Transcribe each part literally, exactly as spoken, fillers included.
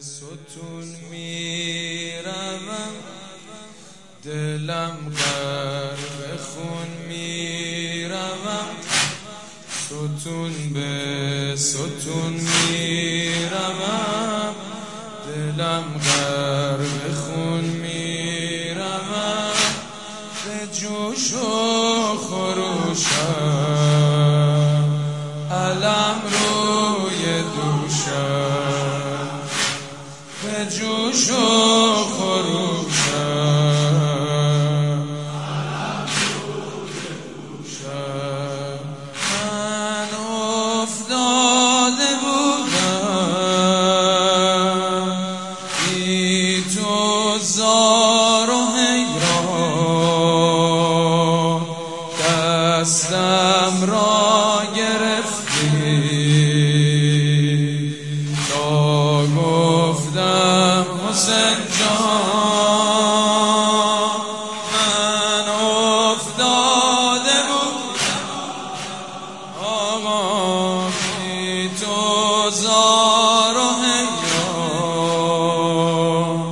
ستون میروم، دلم غرق خون میروم، ستون به ستون میروم، دلم غرق خون میروم، به جوش و خروشم علم روی دوشم، به جوش و خروشم علم روی دوشم. من افتاده بودم بی تو زار و حیران، دستم را گرفتی تا گفتم حسین جان. من افتاده بودم آقا بی تو زار و حیران،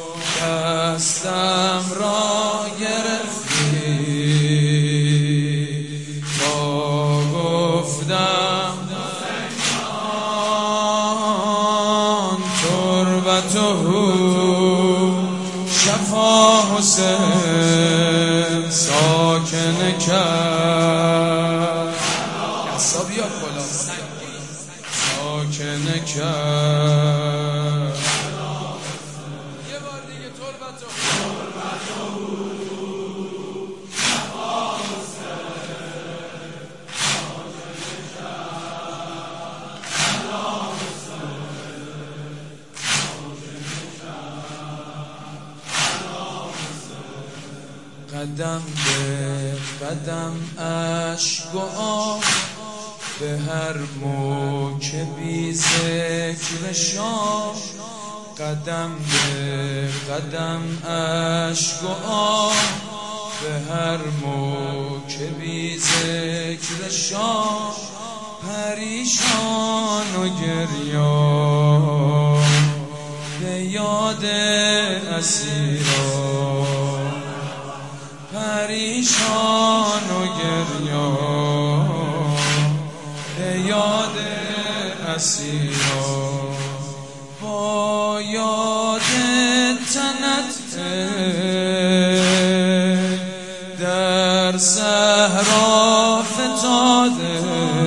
دستم را گرفتی تا گفتم تربته شفا حسین ساکن کرد، یسا بیاد بالا ساکن کرد. یه بار دیگه تربته شفا قدم به قدم اشک و آه، به هر موکبی ذکر شاه. قدم به قدم اشک و آه، به هر موکبی ذکر شاه. پریشان و گریان به یاد اسیران، پریشان و گریان به یاد اسیران. با یاد تنت در صحرا فتاده،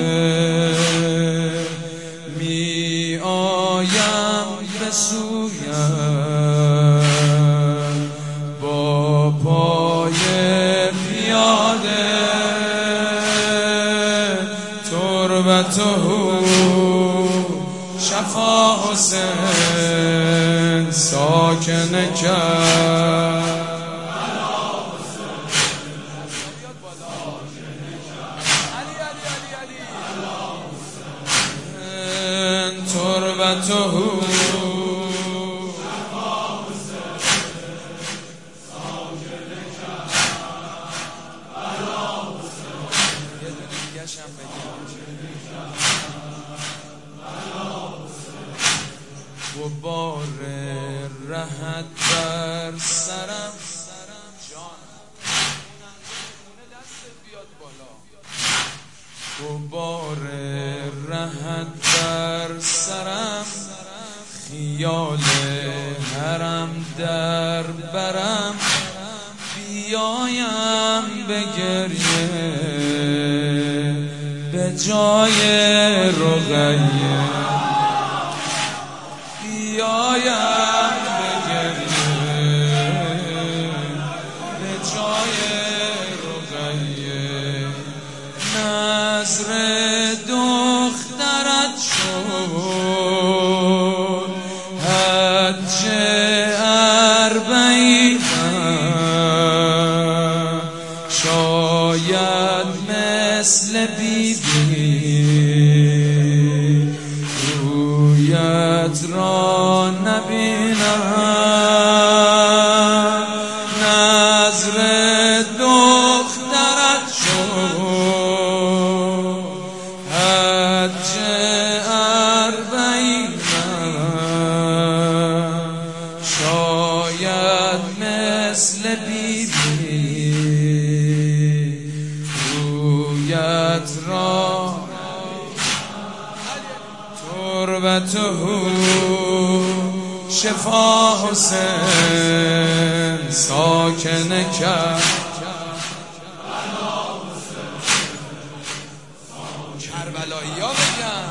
می آیم به سویم با پای پیاده. تربته شفا حسین ساکن کرد، تربته غبار رهت بر سرم غبار رهت بر سرم، خیال حرم در برم. بیایم به گریه به جای رقیه، بیایم به گریه به جای رقیه. نظر دخترت شد حج اربعینم، شاید مثل بیبی رویت را نبینم. نظر دخترت شد حج اربعینم، را تربته شفا حسین ساکن کرد کربلایی ها بگن